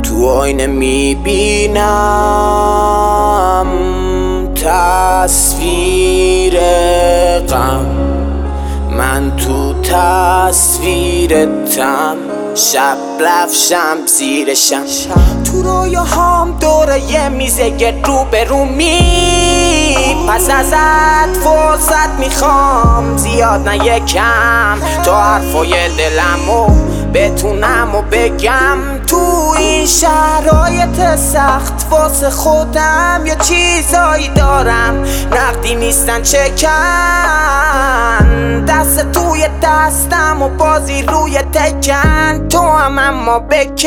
تو آینه میبینم تصویر غم، من تو تصویرتم. شب رفشم زیر شم، تو رویاهام دوره یه میزه گرد رو به رومی. پس ازت فرصت میخوام زیاد نه یکم، تا حرفای دلمو بتونم و بگم. تو این شرایط سخت واسه خودم یا چیزایی دارم نقدی نیستن چکن. دست توی دستم و بازی روی تکن، تو هم اما بکن.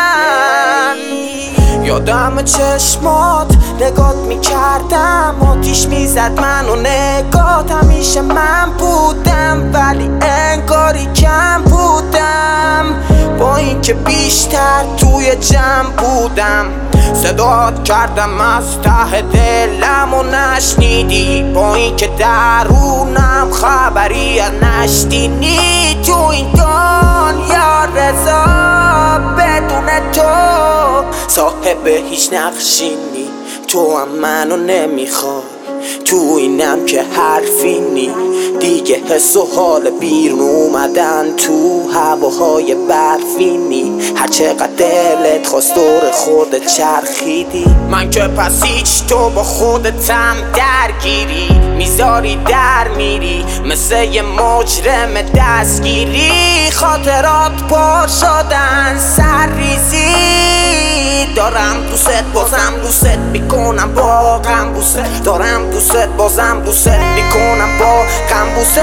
یادم چشمات نگات میکردم، آتیش میزد منو نگات. همیشه من بودم ولی انگاری کم بودم، با اینکه بیشتر توی جمع بودم. صدات کردم از ته دلم و نشنیدی، با اینکه درونم خبری از نشدینی. تو این دنیا رضا بدون تو صاحب هیچ نقشینی، تو هم منو نمیخوای. تو اینم که حرفی نی دیگه، حس و حال بیرون اومدن تو هواهای برفینی. هر چقدر دلت خواست دور خودت چرخیدی، من که پس هیچ تو با خودتم درگیری. میذاری در میری مثل یه مجرم دستگیری. خاطرات پر شدن سرریزی، دارم دوست بازم دوست میکنم با غم بوست. دارم دوست بازم دوست میکنم با غم بوست.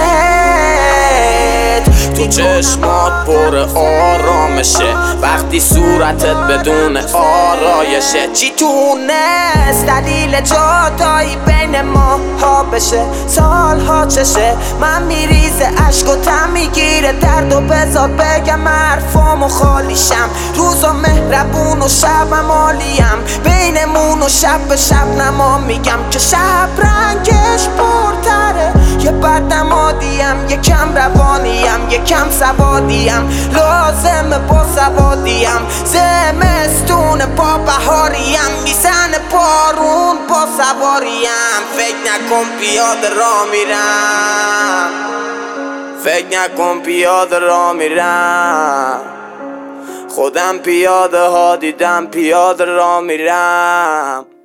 تو چشمات پر آرامشه وقتی صورتت بدون آرایشه. چی تونست دلیل جدایی بین ما ها بشه؟ سالها چشه من میریزه عشق و تم میگیره درد و بذار بگم حرفامو خالیشم. روزا مهربون و شبم عالیم، بینمون و شب به شب نما میگم که شب رنگش پرتره. یه بدم عادیم، یه کم روانیم، یه کم سوادیم، لازمه با سوادیم. زمستون با بهاریم، میزنه بارون با سواریم. فکر نکن پیاده را میرم، فکر نکن پیاده را میرم. خودم پیاده ها دیدم پیاده را میرم.